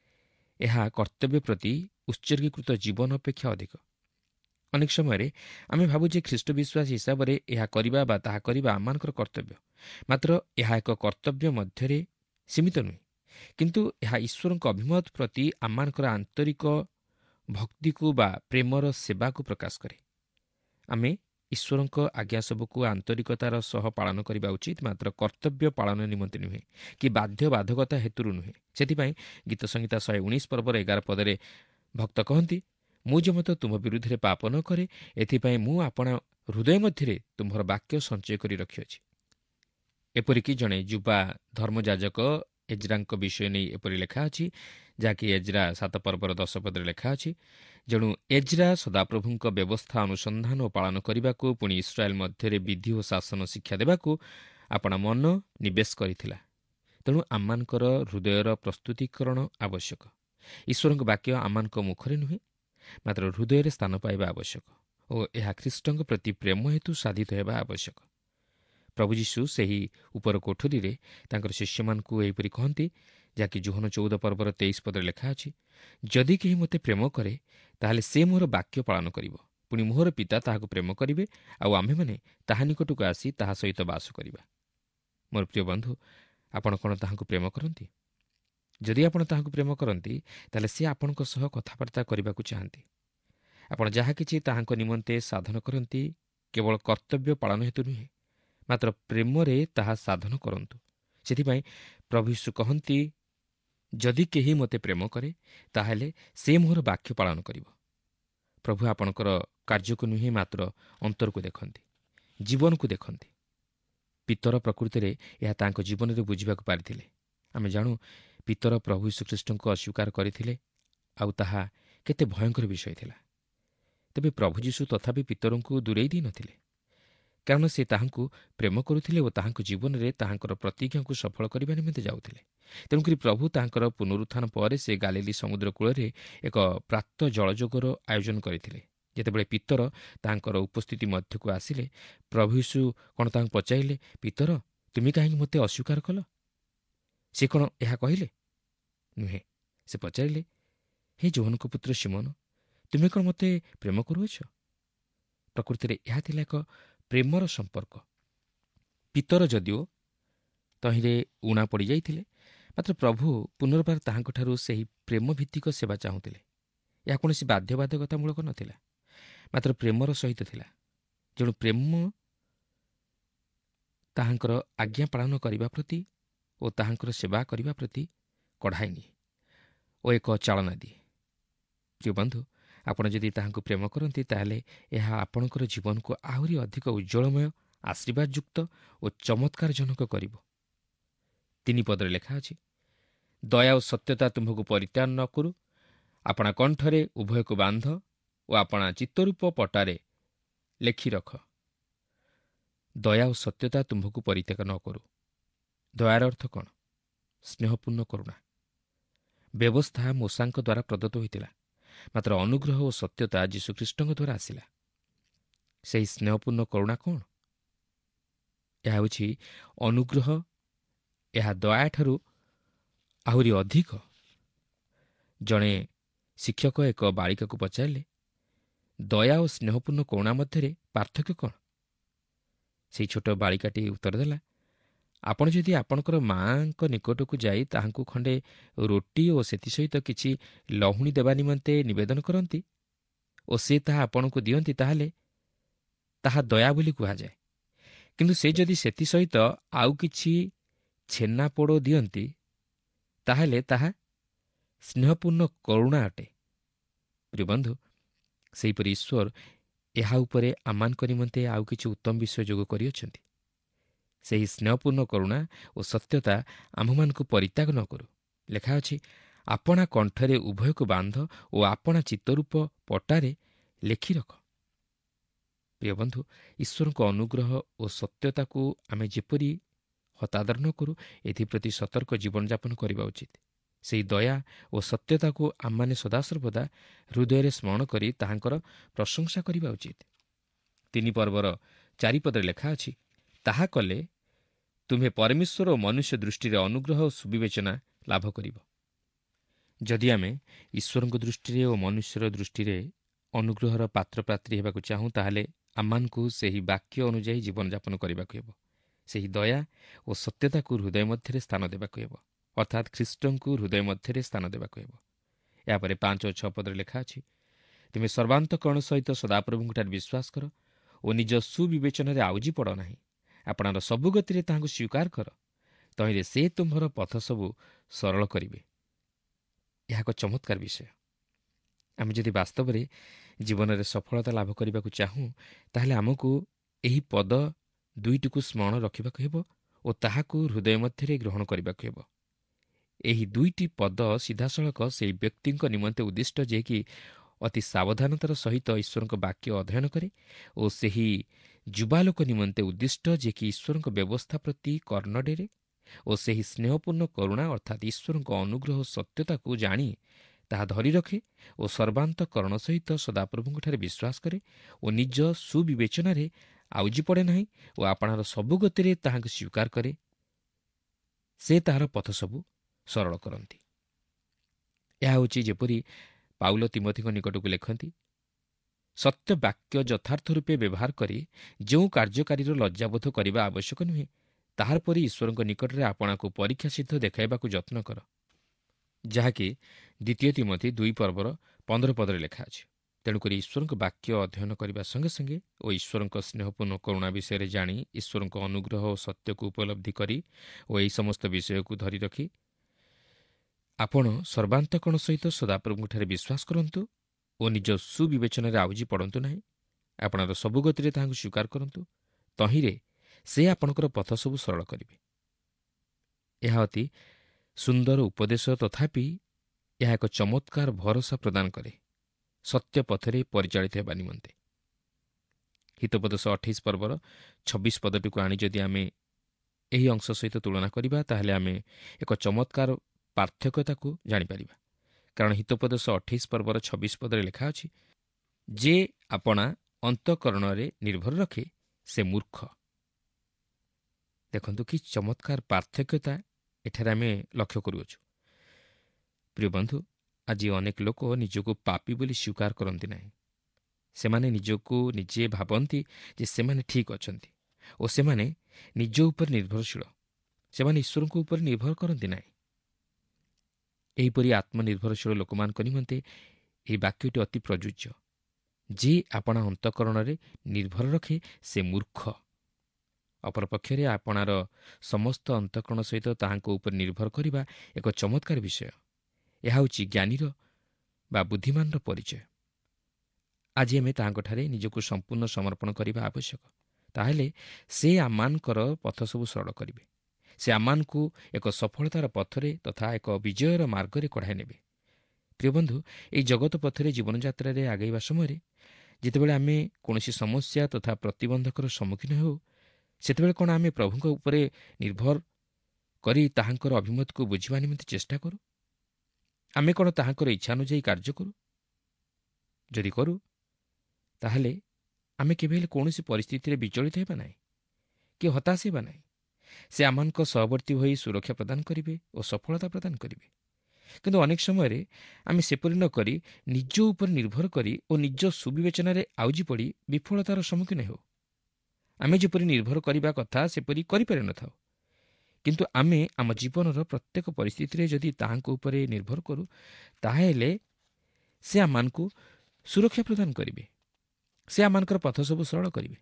Speaker 2: ଏହା କର୍ତ୍ତବ୍ୟ ପ୍ରତି ଉତ୍ସର୍ଗୀକୃତ ଜୀବନ ଅପେକ୍ଷା ଅଧିକ। ଅନେକ ସମୟରେ ଆମେ ଭାବୁ ଯେ ଖ୍ରୀଷ୍ଟ ବିଶ୍ୱାସୀ ହିସାବରେ ଏହା କରିବା ବା ତାହା କରିବା ଆମମାନଙ୍କର କର୍ତ୍ତବ୍ୟ। ମାତ୍ର ଏହା ଏକ କର୍ତ୍ତବ୍ୟ ମଧ୍ୟରେ ସୀମିତ ନୁହେଁ, କିନ୍ତୁ ଏହା ଈଶ୍ୱରଙ୍କ ଅଭିମତ ପ୍ରତି ଆମମାନଙ୍କର ଆନ୍ତରିକ ଭକ୍ତିକୁ ବା ପ୍ରେମର ସେବାକୁ ପ୍ରକାଶ କରେ। ଆମେ ଈଶ୍ୱରଙ୍କ ଆଜ୍ଞା ସବୁକୁ ଆନ୍ତରିକତାର ସହ ପାଳନ କରିବା ଉଚିତ, ମାତ୍ର କର୍ତ୍ତବ୍ୟ ପାଳନ ନିମନ୍ତେ ନୁହେଁ କି ବାଧ୍ୟବାଧକତା ହେତୁରୁ ନୁହେଁ। ସେଥିପାଇଁ ଗୀତ ସଂହିତା 119 ପର୍ବର 11 ପଦରେ ଭକ୍ତ କହନ୍ତି, ମୁଁ ଯେମତ ତୁମ ବିରୁଦ୍ଧରେ ପାପ ନ କରେ, ଏଥିପାଇଁ ମୁଁ ଆପଣା ହୃଦୟ ମଧ୍ୟରେ ତୁମ୍ଭର ବାକ୍ୟ ସଞ୍ଚୟ କରି ରଖିଅଛି। ଏପରିକି ଜଣେ ଯୁବା ଧର୍ମଯାଜକ ଏଜ୍ରାଙ୍କ ବିଷୟ ନେଇ ଏପରି ଲେଖା ଅଛି, ଯାହାକି ଏଜ୍ରା 7 ପର୍ବର 10 ପଦରେ ଲେଖା ଅଛି, ଯେଣୁ ଏଜ୍ରା ସଦାପ୍ରଭୁଙ୍କ ବ୍ୟବସ୍ଥା ଅନୁସନ୍ଧାନ ଓ ପାଳନ କରିବାକୁ, ପୁଣି ଇସ୍ରାଏଲ୍ ମଧ୍ୟରେ ବିଧି ଓ ଶାସନ ଶିକ୍ଷା ଦେବାକୁ ଆପଣା ମନ ନିବେଶ କରିଥିଲା। ତେଣୁ ଆମମାନଙ୍କର ହୃଦୟର ପ୍ରସ୍ତୁତିକରଣ ଆବଶ୍ୟକ। ଈଶ୍ୱରଙ୍କ ବାକ୍ୟ ଆମମାନଙ୍କ ମୁଖରେ ନୁହେଁ, ମାତ୍ର ହୃଦୟରେ ସ୍ଥାନ ପାଇବା ଆବଶ୍ୟକ ଓ ଏହା ଖ୍ରୀଷ୍ଟଙ୍କ ପ୍ରତି ପ୍ରେମ ହେତୁ ସାଧିତ ହେବା ଆବଶ୍ୟକ। ପ୍ରଭୁ ଯୀଶୁ ସେହି ଉପର କୋଠରୀରେ ତାଙ୍କର ଶିଷ୍ୟମାନଙ୍କୁ ଏହିପରି କହନ୍ତି, ଯାହାକି ଯୋହନ 14 ପର୍ବର 23 ପଦରେ ଲେଖା ଅଛି, ଯଦି କେହି ମୋତେ ପ୍ରେମ କରେ ତାହେଲେ ସେ ମୋର ବାକ୍ୟ ପାଳନ କରିବ, ପୁଣି ମୋହର ପିତା ତାହାକୁ ପ୍ରେମ କରିବେ, ଆଉ ଆମ୍ଭେମାନେ ତାହା ନିକଟକୁ ଆସି ତାହା ସହିତ ବାସ କରିବା। ମୋର ପ୍ରିୟ ବନ୍ଧୁ, ଆପଣ କ'ଣ ତାହାଙ୍କୁ ପ୍ରେମ କରନ୍ତି? ଯଦି ଆପଣ ତାହାଙ୍କୁ ପ୍ରେମ କରନ୍ତି, ତାହେଲେ ସେ ଆପଣଙ୍କ ସହ କଥାବାର୍ତ୍ତା କରିବାକୁ ଚାହାନ୍ତି। ଆପଣ ଯାହା କିଛି ତାହାଙ୍କ ନିମନ୍ତେ ସାଧନ କରନ୍ତି, କେବଳ କର୍ତ୍ତବ୍ୟ ପାଳନ ହେତୁ ନୁହେଁ, ମାତ୍ର ପ୍ରେମରେ ତାହା ସାଧନ କରନ୍ତୁ। ସେଥିପାଇଁ ପ୍ରଭୁ ଯୀଶୁ କହନ୍ତି, ଯଦି କେହି ମୋତେ ପ୍ରେମ କରେ ତାହେଲେ ସେ ମୋହର ବାକ୍ୟ ପାଳନ କରିବ। ପ୍ରଭୁ ଆପଣଙ୍କର କାର୍ଯ୍ୟକୁ ନୁହେଁ, ମାତ୍ର ଅନ୍ତରକୁ ଦେଖନ୍ତି, ଜୀବନକୁ ଦେଖନ୍ତି। ପିତର ପ୍ରକୃତିରେ ଏହା ତାଙ୍କ ଜୀବନରେ ବୁଝିବାକୁ ପାରିଥିଲେ। ଆମେ ଜାଣୁ ପିତର ପ୍ରଭୁ ଯୀଶୁଖ୍ରୀଷ୍ଟଙ୍କୁ ଅସ୍ୱୀକାର କରିଥିଲେ, ଆଉ ତାହା କେତେ ଭୟଙ୍କର ବିଷୟ ଥିଲା। ତେବେ ପ୍ରଭୁ ଯୀଶୁ ତଥାପି ପିତରଙ୍କୁ ଦୂରେଇ ଦେଇନଥିଲେ, କାରଣ ସେ ତାହାଙ୍କୁ ପ୍ରେମ କରୁଥିଲେ ଓ ତାହାଙ୍କ ଜୀବନରେ ତାହାଙ୍କର ପ୍ରତିଜ୍ଞାକୁ ସଫଳ କରିବା ନିମନ୍ତେ ଯାଉଥିଲେ। ତେଣୁକରି ପ୍ରଭୁ ତାହାଙ୍କର ପୁନରୁତ୍ଥାନ ପରେ ସେ ଗାଲିଲି ସମୁଦ୍ର କୂଳରେ ଏକ ପ୍ରାତ ଜଳଯୋଗର ଆୟୋଜନ କରିଥିଲେ। ଯେତେବେଳେ ପିତର ତାହାଙ୍କର ଉପସ୍ଥିତି ମଧ୍ୟକୁ ଆସିଲେ, ପ୍ରଭୁ ଯୀଶୁ କ'ଣ ତାହାଙ୍କୁ ପଚାରିଲେ, ପିତର, ତୁମେ କାହିଁକି ମୋତେ ଅସ୍ୱୀକାର କଲ? ସେ କ'ଣ ଏହା କହିଲେ? ନୁହେଁ। ସେ ପଚାରିଲେ, ହେ ଯୋହନଙ୍କ ପୁତ୍ର ସିମୋନ, ତୁମେ କ'ଣ ମୋତେ ପ୍ରେମ କରୁଅଛ? ପ୍ରକୃତିରେ ଏହା ଥିଲା ଏକ ପ୍ରେମର ସମ୍ପର୍କ। ପିତର ଯଦିଓ ତହିଁରେ ଉଣା ପଡ଼ିଯାଇଥିଲେ, ମାତ୍ର ପ୍ରଭୁ ପୁନର୍ବାର ତାହାଙ୍କଠାରୁ ସେହି ପ୍ରେମ ଭିତ୍ତିକ ସେବା ଚାହୁଁଥିଲେ। ଏହା କୌଣସି ବାଧ୍ୟବାଧକତାମୂଳକ ନଥିଲା, ମାତ୍ର ପ୍ରେମର ସହିତ ଥିଲା। ତେଣୁ ପ୍ରେମ ତାହାଙ୍କର ଆଜ୍ଞା ପାଳନ କରିବା ପ୍ରତି ଓ ତାହାଙ୍କର ସେବା କରିବା ପ୍ରତି କଢ଼ାଇ ନିଏ ଓ ଏକ ଚାଳନା ଦିଏ। ପ୍ରିୟ ବନ୍ଧୁ, ଆପଣ ଯଦି ତାହାଙ୍କୁ ପ୍ରେମ କରନ୍ତି, ତାହେଲେ ଏହା ଆପଣଙ୍କର ଜୀବନକୁ ଆହୁରି ଅଧିକ ଉଜ୍ଜଳମୟ, ଆଶୀର୍ବାଦଯୁକ୍ତ ଓ ଚମତ୍କାରଜନକ କରିବ। 3 ପଦରେ ଲେଖା ଅଛି, ଦୟା ଓ ସତ୍ୟତା ତୁମ୍ଭକୁ ପରିତ୍ୟାଗ ନ କରୁ, ଆପଣା କଣ୍ଠରେ ଉଭୟକୁ ବାନ୍ଧ ଓ ଆପଣା ଚିତ୍ତରୂପ ପଟାରେ ଲେଖି ରଖ। ଦୟା ଓ ସତ୍ୟତା ତୁମ୍ଭକୁ ପରିତ୍ୟାଗ ନ କରୁ। ଦୟାର ଅର୍ଥ କ'ଣ? ସ୍ନେହପୂର୍ଣ୍ଣ କରୁଣା। ବ୍ୟବସ୍ଥା ମୋଶାଙ୍କ ଦ୍ୱାରା ପ୍ରଦତ୍ତ ହୋଇଥିଲା, ମାତ୍ର ଅନୁଗ୍ରହ ଓ ସତ୍ୟତା ଯୀଶୁଖ୍ରୀଷ୍ଟଙ୍କ ଦ୍ୱାରା ଆସିଲା। ସେହି ସ୍ନେହପୂର୍ଣ୍ଣ କରୁଣା କ'ଣ? ଏହା ହେଉଛି ଅନୁଗ୍ରହ। ଏହା ଦୟାଠାରୁ ଆହୁରି ଅଧିକ। ଜଣେ ଶିକ୍ଷକ ଏକ ବାଳିକାକୁ ପଚାରିଲେ, ଦୟା ଓ ସ୍ନେହପୂର୍ଣ୍ଣ କରୁଣା ମଧ୍ୟରେ ପାର୍ଥକ୍ୟ କ'ଣ? ସେହି ଛୋଟ ବାଳିକାଟି ଉତ୍ତର ଦେଲା, ଆପଣ ଯଦି ଆପଣଙ୍କର ମାଆଙ୍କ ନିକଟକୁ ଯାଇ ତାହାଙ୍କୁ ଖଣ୍ଡେ ରୁଟି ଓ ସେଥିସହିତ କିଛି ଲହୁଣୀ ଦେବା ନିମନ୍ତେ ନିବେଦନ କରନ୍ତି ଓ ସେ ତାହା ଆପଣଙ୍କୁ ଦିଅନ୍ତି, ତାହେଲେ ତାହା ଦୟା ବୋଲି କୁହାଯାଏ। କିନ୍ତୁ ସେ ଯଦି ସେଥିସହିତ ଆଉ କିଛି ଛେନାପୋଡ଼ ଦିଅନ୍ତି, ତାହେଲେ ତାହା ସ୍ନେହପୂର୍ଣ୍ଣ କରୁଣା ଅଟେ। ପ୍ରିୟ ବନ୍ଧୁ, ସେହିପରି ଈଶ୍ୱର ଏହା ଉପରେ ଆମମାନଙ୍କ ନିମନ୍ତେ ଆଉ କିଛି ଉତ୍ତମ ବିଷୟ ଯୋଗ କରିଅଛନ୍ତି। ସେହି ସ୍ନେହପୂର୍ଣ୍ଣ କରୁଣା ଓ ସତ୍ୟତା ଆମ୍ଭମାନଙ୍କୁ ପରିତ୍ୟାଗ ନ କରୁ। ଲେଖା ଅଛି, ଆପଣା କଣ୍ଠରେ ଉଭୟକୁ ବାନ୍ଧ ଓ ଆପଣା ଚିତ୍ତରୂପ ପଟାରେ ଲେଖି ରଖ। ପ୍ରିୟ ବନ୍ଧୁ, ଈଶ୍ୱରଙ୍କ ଅନୁଗ୍ରହ ଓ ସତ୍ୟତାକୁ ଆମେ ଯେପରି ହତାଦର ନ କରୁ, ଏଥିପ୍ରତି ସତର୍କ ଜୀବନଯାପନ କରିବା ଉଚିତ। ସେହି ଦୟା ଓ ସତ୍ୟତାକୁ ଆମମାନେ ସଦାସର୍ବଦା ହୃଦୟରେ ସ୍ମରଣ କରି ତାହାଙ୍କର ପ୍ରଶଂସା କରିବା ଉଚିତ। 3 ପର୍ବର 4 ପଦରେ ଲେଖା ଅଛି, ତାହା କଲେ ତୁମ୍ଭେ ପରମେଶ୍ୱର ଓ ମନୁଷ୍ୟ ଦୃଷ୍ଟିରେ ଅନୁଗ୍ରହ ଓ ସୁବିବେଚନା ଲାଭ କରିବ। ଯଦି ଆମେ ଈଶ୍ୱରଙ୍କ ଦୃଷ୍ଟିରେ ଓ ମନୁଷ୍ୟର ଦୃଷ୍ଟିରେ ଅନୁଗ୍ରହର ପାତ୍ରପାତ୍ରୀ ହେବାକୁ ଚାହୁଁ, ତାହେଲେ ଆମମାନଙ୍କୁ ସେହି ବାକ୍ୟ ଅନୁଯାୟୀ ଜୀବନଯାପନ କରିବାକୁ ହେବ। ସେହି ଦୟା ଓ ସତ୍ୟତାକୁ ହୃଦୟ ମଧ୍ୟରେ ସ୍ଥାନ ଦେବାକୁ ହେବ, ଅର୍ଥାତ୍ ଖ୍ରୀଷ୍ଟଙ୍କୁ ହୃଦୟ ମଧ୍ୟରେ ସ୍ଥାନ ଦେବାକୁ ହେବ। ଏହାପରେ 5 ଓ 6 ପଦରେ ଲେଖା ଅଛି, ତୁମେ ସର୍ବାନ୍ତକରଣ ସହିତ ସଦାପ୍ରଭୁଙ୍କଠାରେ ବିଶ୍ୱାସ କର ଓ ନିଜ ସୁବିବେଚନାରେ ଆଉଜି ପଡ଼ ନାହିଁ। ଆପଣାର ସବୁ ଗତିରେ ତାହାଙ୍କୁ ସ୍ୱୀକାର କର, ତହିଁରେ ସେ ତୁମ୍ଭର ପଥ ସବୁ ସରଳ କରିବେ। ଏହା ଏକ ଚମତ୍କାର ବିଷୟ। ଆମେ ଯଦି ବାସ୍ତବରେ ଜୀବନରେ ସଫଳତା ଲାଭ କରିବାକୁ ଚାହୁଁ, ତାହେଲେ ଆମକୁ ଏହି ପଦ 2ଟିକୁ ସ୍ମରଣ ରଖିବାକୁ ହେବ ଓ ତାହାକୁ ହୃଦୟ ମଧ୍ୟରେ ଗ୍ରହଣ କରିବାକୁ ହେବ। ଏହି 2ଟି ପଦ ସିଧାସଳଖ ସେହି ବ୍ୟକ୍ତିଙ୍କ ନିମନ୍ତେ ଉଦ୍ଦିଷ୍ଟ, ଯିଏକି ଅତି ସାବଧାନତାର ସହିତ ଈଶ୍ୱରଙ୍କ ବାକ୍ୟ ଅଧ୍ୟୟନ କରେ, ଓ ସେହି ଯୁବାଲୋକ ନିମନ୍ତେ ଉଦ୍ଦିଷ୍ଟ, ଯିଏକି ଈଶ୍ୱରଙ୍କ ବ୍ୟବସ୍ଥା ପ୍ରତି କର୍ଣ୍ଣ ଡେରେ ଓ ସେହି ସ୍ନେହପୂର୍ଣ୍ଣ କରୁଣା ଅର୍ଥାତ୍ ଈଶ୍ୱରଙ୍କ ଅନୁଗ୍ରହ ସତ୍ୟତାକୁ ଜାଣି ତାହା ଧରି ରଖେ ଓ ସର୍ବାନ୍ତକରଣ ସହିତ ସଦାପ୍ରଭୁଙ୍କଠାରେ ବିଶ୍ୱାସ କରେ ଓ ନିଜ ସୁବିବେଚନାରେ ଆଉଜି ପଡ଼େ ନାହିଁ ଓ ଆପଣାର ସବୁ ଗତିରେ ତାହାଙ୍କୁ ସ୍ୱୀକାର କରେ। ସେ ତାହାର ପଥ ସବୁ ସରଳ କରନ୍ତି। ଏହା ହେଉଛି ଯେପରି ପାଉଲ ତିମୋଥୀଙ୍କ ନିକଟକୁ ଲେଖନ୍ତି, ସତ୍ୟ ବାକ୍ୟ ଯଥାର୍ଥ ରୂପେ ବ୍ୟବହାର କରି ଯେଉଁ କାର୍ଯ୍ୟକାରୀର ଲଜ୍ଜାବୋଧ କରିବା ଆବଶ୍ୟକ ନୁହେଁ, ତାହାର ପରି ଈଶ୍ୱରଙ୍କ ନିକଟରେ ଆପଣାକୁ ପରୀକ୍ଷା ସିଦ୍ଧ ଦେଖାଇବାକୁ ଯତ୍ନ କର। ଯାହାକି 2 ତିମୋଥୀ 2 ପର୍ବର 15 ପଦରେ ଲେଖା ଅଛି। ତେଣୁକରି ଈଶ୍ୱରଙ୍କ ବାକ୍ୟ ଅଧ୍ୟୟନ କରିବା ସଙ୍ଗେ ସଙ୍ଗେ ଓ ଈଶ୍ୱରଙ୍କ ସ୍ନେହପୂର୍ଣ୍ଣ କରୁଣା ବିଷୟରେ ଜାଣି, ଈଶ୍ୱରଙ୍କ ଅନୁଗ୍ରହ ଓ ସତ୍ୟକୁ ଉପଲବ୍ଧି କରି ଓ ଏହି ସମସ୍ତ ବିଷୟକୁ ଧରି ରଖି ଆପଣ ସର୍ବାନ୍ତକରଣ ସହିତ ସଦାପ୍ରଭୁଙ୍କଠାରେ ବିଶ୍ୱାସ କରନ୍ତୁ ଓ ନିଜ ସୁବିବେଚନାରେ ଆଉଜି ପଡ଼ନ୍ତୁ ନାହିଁ। ଆପଣଙ୍କର ସବୁ ଗତିରେ ତାହାଙ୍କୁ ସ୍ୱୀକାର କରନ୍ତୁ, ତହିଁରେ ସେ ଆପଣଙ୍କର ପଥ ସବୁ ସରଳ କରିବେ। ଏହା ଅତି ସୁନ୍ଦର ଉପଦେଶ, ତଥାପି ଏହା ଏକ ଚମତ୍କାର ଭରସା ପ୍ରଦାନ କରେ। ସତ୍ୟ ପଥରେ ପରିଚାଳିତ ହେବା ନିମନ୍ତେ। ହିତୋପଦେଶ 28 ପର୍ବର 26 ପଦଟିକୁ ଆଣି ଯଦି ଆମେ ଏହି ଅଂଶ ସହିତ ତୁଳନା କରିବା, ତାହେଲେ ଆମେ ଏକ ଚମତ୍କାର ପାର୍ଥକ୍ୟତାକୁ ଜାଣିପାରିବା। କାରଣ ହିତୋପଦେଶ 28 ପର୍ବର 26 ପଦରେ ଲେଖା ଅଛି, ଯେ ଆପଣା ଅନ୍ତଃକରଣରେ ନିର୍ଭର ରଖେ ସେ ମୂର୍ଖ। ଦେଖନ୍ତୁ କି ଚମତ୍କାର ପାର୍ଥକ୍ୟତା ଏଠାରେ ଆମେ ଲକ୍ଷ୍ୟ କରୁଅଛୁ। ପ୍ରିୟ ବନ୍ଧୁ, ଆଜି ଅନେକ ଲୋକ ନିଜକୁ ପାପୀ ବୋଲି ସ୍ୱୀକାର କରନ୍ତି ନାହିଁ। ସେମାନେ ନିଜକୁ ନିଜେ ଭାବନ୍ତି ଯେ ସେମାନେ ଠିକ୍ ଅଛନ୍ତି ଓ ସେମାନେ ନିଜ ଉପରେ ନିର୍ଭରଶୀଳ। ସେମାନେ ଈଶ୍ୱରଙ୍କ ଉପରେ ନିର୍ଭର କରନ୍ତି ନାହିଁ। ଏହିପରି ଆତ୍ମନିର୍ଭରଶୀଳ ଲୋକମାନଙ୍କ ନିମନ୍ତେ ଏହି ବାକ୍ୟଟି ଅତି ପ୍ରଯୁଜ୍ୟ। ଯିଏ ଆପଣା ଅନ୍ତଃକରଣରେ ନିର୍ଭର ରଖେ ସେ ମୂର୍ଖ। ଅପରପକ୍ଷରେ ଆପଣାର ସମସ୍ତ ଅନ୍ତଃକରଣ ସହିତ ତାହାଙ୍କ ଉପରେ ନିର୍ଭର କରିବା ଏକ ଚମତ୍କାର ବିଷୟ। ଏହା ହେଉଛି ଜ୍ଞାନୀର ବା ବୁଦ୍ଧିମାନର ପରିଚୟ। ଆଜି ଆମେ ତାହାଙ୍କଠାରେ ନିଜକୁ ସମ୍ପୂର୍ଣ୍ଣ ସମର୍ପଣ କରିବା ଆବଶ୍ୟକ। ତାହେଲେ ସେ ଆମମାନଙ୍କର ପଥ ସବୁ ସରଳ କରିବେ। ସେ ଆମମାନଙ୍କୁ ଏକ ସଫଳତାର ପଥରେ ତଥା ଏକ ବିଜୟର ମାର୍ଗରେ କଢ଼ାଇ ନେବେ। ପ୍ରିୟ ବନ୍ଧୁ, ଏହି ଜଗତ ପଥରେ ଜୀବନଯାତ୍ରାରେ ଆଗେଇବା ସମୟରେ ଯେତେବେଳେ ଆମେ କୌଣସି ସମସ୍ୟା ତଥା ପ୍ରତିବନ୍ଧକର ସମ୍ମୁଖୀନ ହେଉ, ସେତେବେଳେ କ'ଣ ଆମେ ପ୍ରଭୁଙ୍କ ଉପରେ ନିର୍ଭର କରି ତାହାଙ୍କର ଅଭିମତକୁ ବୁଝିବା ନିମନ୍ତେ ଚେଷ୍ଟା କରୁ? ଆମେ କ'ଣ ତାହାଙ୍କର ଇଚ୍ଛା ଅନୁଯାୟୀ କାର୍ଯ୍ୟ କରୁ? ଯଦି କରୁ, ତାହେଲେ ଆମେ କେବେ ହେଲେ କୌଣସି ପରିସ୍ଥିତିରେ ବିଚଳିତ ହେବା ନାହିଁ କି ହତାଶ ହେବା ନାହିଁ। ସେ ଆମମାନଙ୍କ ସହବର୍ତ୍ତୀ ହୋଇ ସୁରକ୍ଷା ପ୍ରଦାନ କରିବେ ଓ ସଫଳତା ପ୍ରଦାନ କରିବେ। କିନ୍ତୁ ଅନେକ ସମୟରେ ଆମେ ସେପରି ନ କରି ନିଜ ଉପରେ ନିର୍ଭର କରି ଓ ନିଜ ସୁବିବେଚନାରେ ଆଉଜି ପଡ଼ି ବିଫଳତାର ସମ୍ମୁଖୀନ ହେଉ। ଆମେ ଯେପରି ନିର୍ଭର କରିବା କଥା ସେପରି କରିପାରିନଥାଉ। କିନ୍ତୁ ଆମେ ଆମ ଜୀବନର ପ୍ରତ୍ୟେକ ପରିସ୍ଥିତିରେ ଯଦି ତାହାଙ୍କ ଉପରେ ନିର୍ଭର କରୁ, ତାହେଲେ ସେ ଆମମାନଙ୍କୁ ସୁରକ୍ଷା ପ୍ରଦାନ କରିବେ। ସେ ଆମମାନଙ୍କର ପଥ ସବୁ ସରଳ କରିବେ।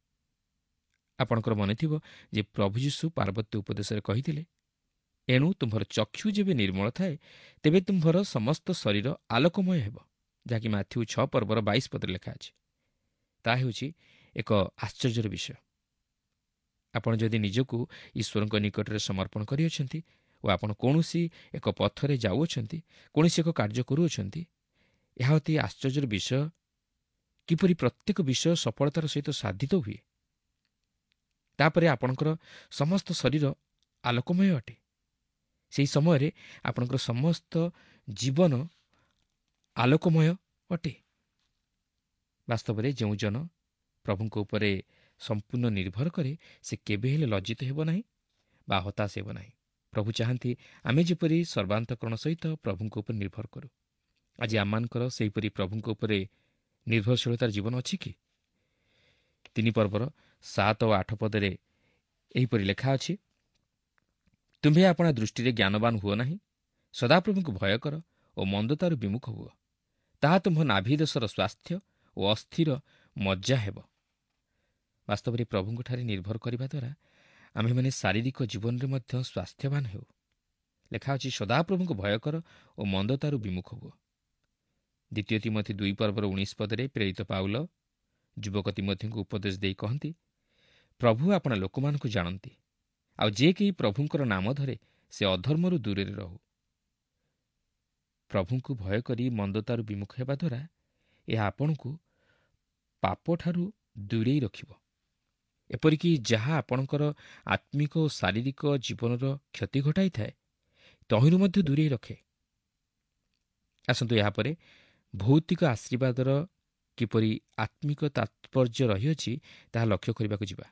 Speaker 2: ଆପଣଙ୍କର ମନେଥିବ ଯେ ପ୍ରଭୁ ଯୀଶୁ ପାର୍ବତ୍ୟ ଉପଦେଶରେ କହିଥିଲେ, ଏଣୁ ତୁମ୍ଭର ଚକ୍ଷୁ ଯେବେ ନିର୍ମଳ ଥାଏ, ତେବେ ତୁମ୍ଭର ସମସ୍ତ ଶରୀର ଆଲୋକମୟ ହେବ, ଯାହାକି ମାଥ୍ୟୁ 6 ପର୍ବର 22 ପଦରେ ଲେଖା ଅଛି। ତାହା ହେଉଛି ଏକ ଆଶ୍ଚର୍ଯ୍ୟର ବିଷୟ। ଆପଣ ଯଦି ନିଜକୁ ଈଶ୍ୱରଙ୍କ ନିକଟରେ ସମର୍ପଣ କରିଅଛନ୍ତି ଓ ଆପଣ କୌଣସି ଏକ ପଥରେ ଯାଉଅଛନ୍ତି, କୌଣସି ଏକ କାର୍ଯ୍ୟ କରୁଅଛନ୍ତି, ଏହା ଅତି ଆଶ୍ଚର୍ଯ୍ୟର ବିଷୟ କିପରି ପ୍ରତ୍ୟେକ ବିଷୟ ସଫଳତାର ସହିତ ସାଧିତ ହୁଏ। ତାପରେ ଆପଣଙ୍କର ସମସ୍ତ ଶରୀର ଆଲୋକମୟ ଅଟେ। ସେହି ସମୟରେ ଆପଣଙ୍କର ସମସ୍ତ ଜୀବନ ଆଲୋକମୟ ଅଟେ। ବାସ୍ତବରେ ଯେଉଁ ଜନ ପ୍ରଭୁଙ୍କ ଉପରେ ସମ୍ପୂର୍ଣ୍ଣ ନିର୍ଭର କରେ, ସେ କେବେ ହେଲେ ଲଜ୍ଜିତ ହେବ ନାହିଁ ବା ହତାଶ ହେବ ନାହିଁ। ପ୍ରଭୁ ଚାହାନ୍ତି ଆମେ ଯେପରି ସର୍ବାନ୍ତଃକରଣ ସହିତ ପ୍ରଭୁଙ୍କ ଉପରେ ନିର୍ଭର କରୁ। ଆଜି ଆମମାନଙ୍କର ସେହିପରି ପ୍ରଭୁଙ୍କ ଉପରେ ନିର୍ଭରଶୀଳତାର ଜୀବନ ଅଛି କି? 3 ପର୍ବର 7 ଓ 8 ପଦରେ ଏହିପରି ଲେଖା ଅଛି, ତୁମ୍ଭେ ଆପଣା ଦୃଷ୍ଟିରେ ଜ୍ଞାନବାନ ହୁଅ ନାହିଁ, ସଦାପ୍ରଭୁଙ୍କୁ ଭୟ କର ଓ ମନ୍ଦତାରୁ ବିମୁଖ ହୁଅ। ତାହା ତୁମ୍ଭ ନାଭି ଦେଶର ସ୍ୱାସ୍ଥ୍ୟ ଓ ଅସ୍ଥିର ମଜ୍ଜା ହେବ। ବାସ୍ତବରେ ପ୍ରଭୁଙ୍କଠାରେ ନିର୍ଭର କରିବା ଦ୍ୱାରା ଆମ୍ଭେମାନେ ଶାରୀରିକ ଜୀବନରେ ମଧ୍ୟ ସ୍ୱାସ୍ଥ୍ୟବାନ ହେଉ। ଲେଖା ଅଛି, ସଦାପ୍ରଭୁଙ୍କୁ ଭୟ କର ଓ ମନ୍ଦତାରୁ ବିମୁଖ ହୁଅ। 2 ତିମୋଥୀ 2 ପର୍ବର 19 ପଦରେ ପ୍ରେରିତ ପାଉଲ ଯୁବକ ତିମୋଥୀଙ୍କୁ ଉପଦେଶ ଦେଇ କହନ୍ତି, ପ୍ରଭୁ ଆପଣା ଲୋକମାନଙ୍କୁ ଜାଣନ୍ତି, ଆଉ ଯେ କେହି ପ୍ରଭୁଙ୍କର ନାମ ଧରେ ସେ ଅଧର୍ମରୁ ଦୂରରେ ରହୁ। ପ୍ରଭୁଙ୍କୁ ଭୟ କରି ମନ୍ଦତାରୁ ବିମୁଖ ହେବା ଦ୍ୱାରା ଏହା ଆପଣଙ୍କୁ ପାପଠାରୁ ଦୂରେଇ ରଖିବ, ଏପରିକି ଯାହା ଆପଣଙ୍କର ଆତ୍ମିକ ଓ ଶାରୀରିକ ଜୀବନର କ୍ଷତି ଘଟାଇଥାଏ, ତହିଁରୁ ମଧ୍ୟ ଦୂରେଇ ରଖେ। ଆସନ୍ତୁ ଏହାପରେ ଭୌତିକ ଆଶୀର୍ବାଦର କିପରି ଆତ୍ମିକ ତାତ୍ପର୍ଯ୍ୟ ରହିଅଛି ତାହା ଲକ୍ଷ୍ୟ କରିବାକୁ ଯିବା।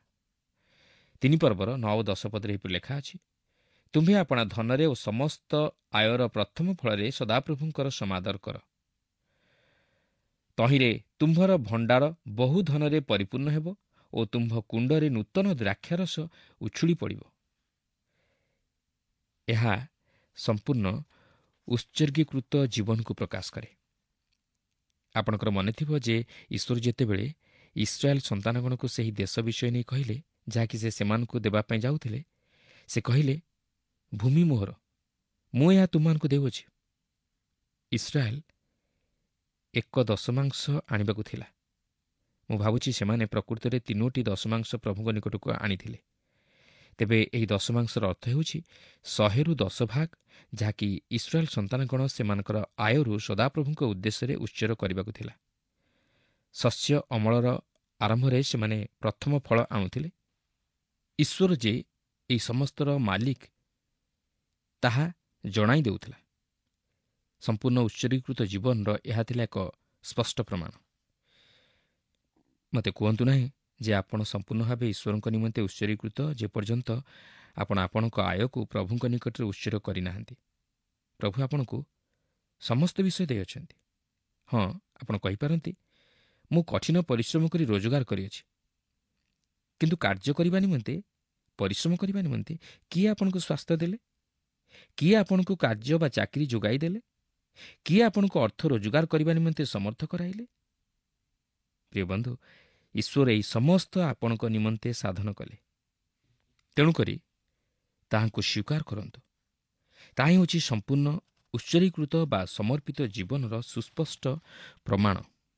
Speaker 2: 3 ପର୍ବର 9 ଓ 10 ପଦରେ ଏହିପରି ଲେଖା ଅଛି, ତୁମ୍ଭେ ଆପଣା ଧନରେ ଓ ସମସ୍ତ ଆୟର ପ୍ରଥମ ଫଳରେ ସଦାପ୍ରଭୁଙ୍କର ସମାଦର କର। ତହିଁରେ ତୁମ୍ଭର ଭଣ୍ଡାର ବହୁ ଧନରେ ପରିପୂର୍ଣ୍ଣ ହେବ ଓ ତୁମ୍ଭ କୁଣ୍ଡରେ ନୂତନ ଦ୍ରାକ୍ଷାରସ ଉଛୁଳି ପଡ଼ିବ। ଏହା ସମ୍ପୂର୍ଣ୍ଣ ଉତ୍ସର୍ଗୀକୃତ ଜୀବନକୁ ପ୍ରକାଶ କରେ। ଆପଣଙ୍କର ମନେଥିବ ଯେ ଈଶ୍ୱର ଯେତେବେଳେ ଇସ୍ରାଏଲ୍ ସନ୍ତାନଗଣକୁ ସେହି ଦେଶ ବିଷୟ ନେଇ କହିଲେ, ଯାହାକି ସେ ସେମାନଙ୍କୁ ଦେବା ପାଇଁ ଯାଉଥିଲେ, ସେ କହିଲେ, ଭୂମି ମୋହର, ମୁଁ ଏହା ତୁମମାନଙ୍କୁ ଦେଉଅଛି। ଇସ୍ରାଏଲ୍ 1 ଦଶମାଂଶ ଆଣିବାକୁ ଥିଲା। ମୁଁ ଭାବୁଛି ସେମାନେ ପ୍ରକୃତରେ 3ଟି ଦଶମାଂଶ ପ୍ରଭୁଙ୍କ ନିକଟକୁ ଆଣିଥିଲେ। ତେବେ ଏହି ଦଶମାଂଶର ଅର୍ଥ ହେଉଛି 100ରୁ 10 ଭାଗ, ଯାହାକି ଇସ୍ରାଏଲ ସନ୍ତାନଗଣ ସେମାନଙ୍କର ଆୟରୁ ସଦାପ୍ରଭୁଙ୍କ ଉଦ୍ଦେଶ୍ୟରେ ଉତ୍ସର୍ଗ କରିବାକୁ ଥିଲା। ଶସ୍ୟ ଅମଳର ଆରମ୍ଭରେ ସେମାନେ ପ୍ରଥମ ଫଳ ଆଣୁଥିଲେ। ଈଶ୍ୱର ଯେ ଏହି ସମସ୍ତର ମାଲିକ ତାହା ଜଣାଇ ଦେଉଥିଲା। ସମ୍ପୂର୍ଣ୍ଣ ଉତ୍ସର୍ଗୀକୃତ ଜୀବନର ଏହା ଥିଲା ଏକ ସ୍ପଷ୍ଟ ପ୍ରମାଣ। ମୋତେ କୁହନ୍ତୁ ନାହିଁ ଯେ ଆପଣ ସମ୍ପୂର୍ଣ୍ଣ ଭାବେ ଈଶ୍ୱରଙ୍କ ନିମନ୍ତେ ଉତ୍ସର୍ଗୀକୃତ ଯେପର୍ଯ୍ୟନ୍ତ ଆପଣ ଆପଣଙ୍କ ଆୟକୁ ପ୍ରଭୁଙ୍କ ନିକଟରେ ଉତ୍ସର୍ଗ କରିନାହାନ୍ତି। ପ୍ରଭୁ ଆପଣଙ୍କୁ ସମସ୍ତ ବିଷୟ ଦେଇଅଛନ୍ତି। ହଁ, ଆପଣ କହିପାରନ୍ତି, ମୁଁ କଠିନ ପରିଶ୍ରମ କରି ରୋଜଗାର କରିଅଛି, କିନ୍ତୁ କାର୍ଯ୍ୟ କରିବା ନିମନ୍ତେ, ପରିଶ୍ରମ କରିବା ନିମନ୍ତେ କିଏ ଆପଣଙ୍କୁ ସ୍ୱାସ୍ଥ୍ୟ ଦେଲେ? କିଏ ଆପଣଙ୍କୁ କାର୍ଯ୍ୟ ବା ଚାକିରି ଯୋଗାଇ ଦେଲେ? କିଏ ଆପଣଙ୍କୁ ଅର୍ଥ ରୋଜଗାର କରିବା ନିମନ୍ତେ ସମର୍ଥ କରାଇଲେ? ପ୍ରିୟ ବନ୍ଧୁ, ଈଶ୍ୱର ଏହି ସମସ୍ତ ଆପଣଙ୍କ ନିମନ୍ତେ ସାଧନ କଲେ। ତେଣୁକରି ତାହାଙ୍କୁ ସ୍ୱୀକାର କରନ୍ତୁ। ତାହା ହେଉଛି ସମ୍ପୂର୍ଣ୍ଣ ଉତ୍ସର୍ଗୀକୃତ ବା ସମର୍ପିତ ଜୀବନର ସୁସ୍ପଷ୍ଟ ପ୍ରମାଣ।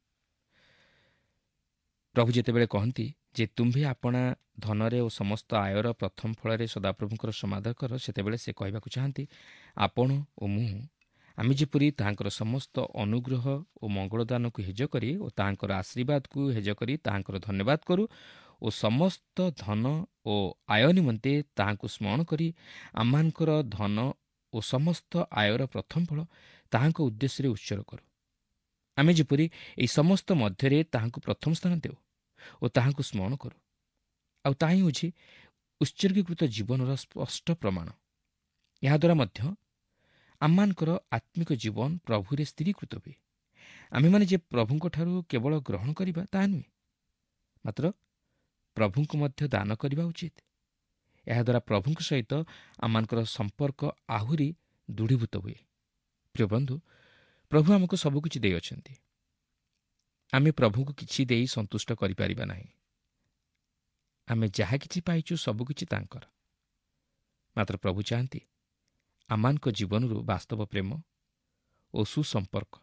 Speaker 2: ପ୍ରଭୁ ଯେତେବେଳେ କହନ୍ତି ଯେ ତୁମ୍ଭେ ଆପଣା ଧନରେ ଓ ସମସ୍ତ ଆୟର ପ୍ରଥମ ଫଳରେ ସଦାପ୍ରଭୁଙ୍କର ସମାଦର କର, ସେତେବେଳେ ସେ କହିବାକୁ ଚାହାନ୍ତି, ଆପଣ ଓ ମୁଁ ଆମେ ଯେପରି ତାହାଙ୍କର ସମସ୍ତ ଅନୁଗ୍ରହ ଓ ମଙ୍ଗଳଦାନକୁ ହେଜ କରି ଓ ତାହାଙ୍କର ଆଶୀର୍ବାଦକୁ ହେଜ କରି ତାହାଙ୍କର ଧନ୍ୟବାଦ କରୁ ଓ ସମସ୍ତ ଧନ ଓ ଆୟ ନିମନ୍ତେ ତାହାଙ୍କୁ ସ୍ମରଣ କରି ଆମମାନଙ୍କର ଧନ ଓ ସମସ୍ତ ଆୟର ପ୍ରଥମ ଫଳ ତାହାଙ୍କ ଉଦ୍ଦେଶ୍ୟରେ ଉତ୍ସର୍ଗ କରୁ। ଆମେ ଯେପରି ଏହି ସମସ୍ତ ମଧ୍ୟରେ ତାହାଙ୍କୁ ପ୍ରଥମ ସ୍ଥାନ ଦେଉ ଓ ତାହାଙ୍କୁ ସ୍ମରଣ କରୁ। ଆଉ ତାହା ହିଁ ହେଉଛି ଉତ୍ସର୍ଗୀକୃତ ଜୀବନର ସ୍ପଷ୍ଟ ପ୍ରମାଣ। ଏହାଦ୍ୱାରା ମଧ୍ୟ ଆମମାନଙ୍କର ଆତ୍ମିକ ଜୀବନ ପ୍ରଭୁରେ ସ୍ଥିରୀକୃତ ହୁଏ। ଆମେମାନେ ଯେ ପ୍ରଭୁଙ୍କଠାରୁ କେବଳ ଗ୍ରହଣ କରିବା ତାହା ନୁହେଁ, ମାତ୍ର ପ୍ରଭୁଙ୍କୁ ମଧ୍ୟ ଦାନ କରିବା ଉଚିତ। ଏହାଦ୍ୱାରା ପ୍ରଭୁଙ୍କ ସହିତ ଆମମାନଙ୍କର ସମ୍ପର୍କ ଆହୁରି ଦୃଢ଼ୀଭୂତ ହୁଏ। ପ୍ରିୟ ବନ୍ଧୁ, ପ୍ରଭୁ ଆମକୁ ସବୁକିଛି ଦେଇଅଛନ୍ତି। ଆମେ ପ୍ରଭୁଙ୍କୁ କିଛି ଦେଇ ସନ୍ତୁଷ୍ଟ କରିପାରିବା ନାହିଁ। ଆମେ ଯାହା କିଛି ପାଇଛୁ ସବୁକିଛି ତାଙ୍କର। ମାତ୍ର ପ୍ରଭୁ ଚାହାନ୍ତି ଆମମାନଙ୍କ ଜୀବନରୁ ବାସ୍ତବ ପ୍ରେମ ଓ ସୁସମ୍ପର୍କ,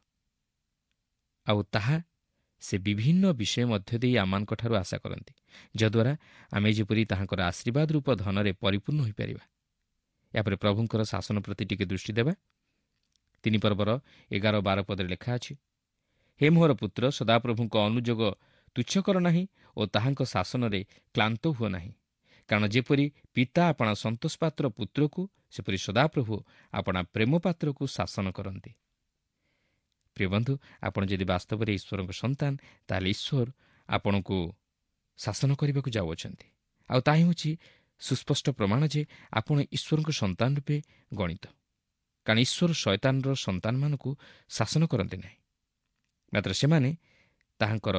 Speaker 2: ଆଉ ତାହା ସେ ବିଭିନ୍ନ ବିଷୟ ମଧ୍ୟ ଦେଇ ଆମମାନଙ୍କଠାରୁ ଆଶା କରନ୍ତି, ଯଦ୍ୱାରା ଆମେ ଯେପରି ତାହାଙ୍କର ଆଶୀର୍ବାଦ ରୂପ ଧନରେ ପରିପୂର୍ଣ୍ଣ ହୋଇପାରିବା। ଏହାପରେ ପ୍ରଭୁଙ୍କର ଶାସନ ପ୍ରତି ଟିକେ ଦୃଷ୍ଟି ଦେବା। 3 ପର୍ବର 11-12 ପଦରେ ଲେଖା ଅଛି, ହେ ମୋହର ପୁତ୍ର, ସଦାପ୍ରଭୁଙ୍କ ଅନୁଯୋଗ ତୁଚ୍ଛ କର ନାହିଁ ଓ ତାହାଙ୍କ ଶାସନରେ କ୍ଳାନ୍ତ ହୁଅ ନାହିଁ। କାରଣ ଯେପରି ପିତା ଆପଣା ସନ୍ତୋଷ ପାତ୍ର ପୁତ୍ରକୁ, ସେପରି ସଦାପ୍ରଭୁ ଆପଣା ପ୍ରେମ ପାତ୍ରକୁ ଶାସନ କରନ୍ତି। ପ୍ରିୟ ବନ୍ଧୁ, ଆପଣ ଯଦି ବାସ୍ତବରେ ଈଶ୍ୱରଙ୍କ ସନ୍ତାନ, ତାହେଲେ ଈଶ୍ୱର ଆପଣଙ୍କୁ ଶାସନ କରିବାକୁ ଯାଉଅଛନ୍ତି। ଆଉ ତାହା ହେଉଛି ସୁସ୍ପଷ୍ଟ ପ୍ରମାଣ ଯେ ଆପଣ ଈଶ୍ୱରଙ୍କ ସନ୍ତାନ ରୂପେ ଗଣିତ। କାରଣ ଈଶ୍ୱର ଶୟତାନର ସନ୍ତାନମାନଙ୍କୁ ଶାସନ କରନ୍ତି ନାହିଁ, ମାତ୍ର ସେମାନେ ତାହାଙ୍କର